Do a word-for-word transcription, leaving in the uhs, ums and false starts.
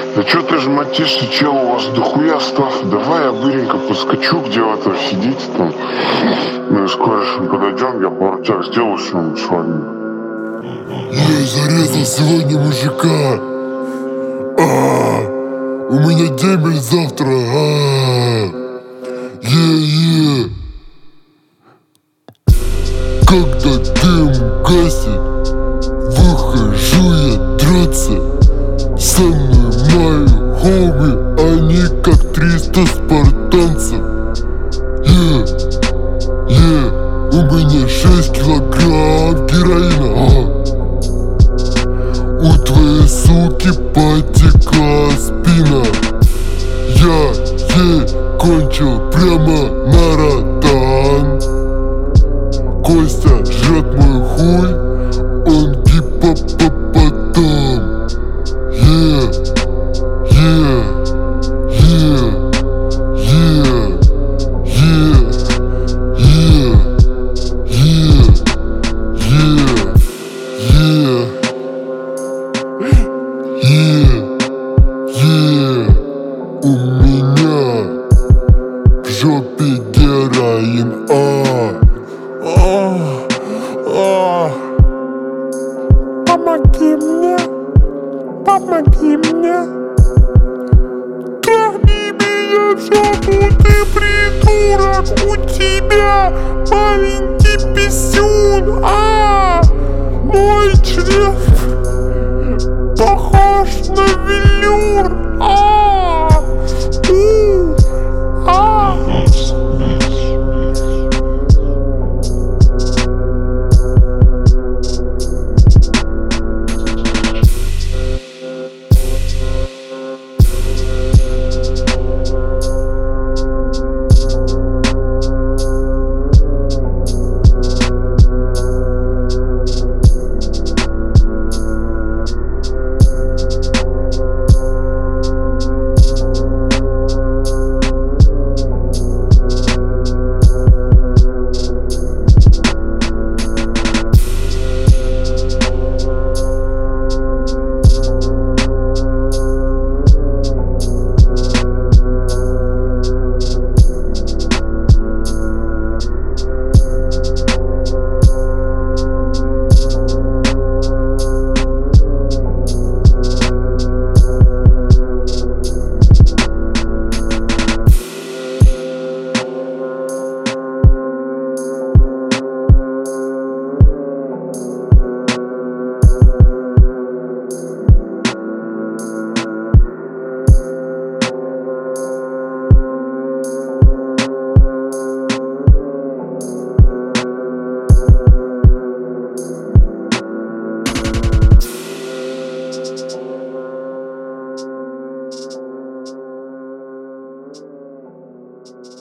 Да чё ты ж матишься, чел, у вас дохуя став. Давай я быренько подскочу, где вы там сидите там. Мы с корешем подойдем, я пару тях сделаю что-нибудь с вами. Я зарезал сегодня мужика. А, у меня дембель завтра. А, е-е. Когда дым гасит, выхожу я драться. Со мной мои хоми, они как триста спартанцев. Е, е, у меня шесть килограмм героина. А. У твоей суки потекла спина. Я ей кончил прямо маратон. Костя жрет мой хуй, он гипопотам. Е, е, е, е, е, е, е, е, е. Е, е, у меня в жопе героин. А, а, а. Помоги мне, помоги мне. Трахни меня в жопу, ты придурок. У тебя маленький писюн. А, мой член похож на велюр. А, у, а. Thank you.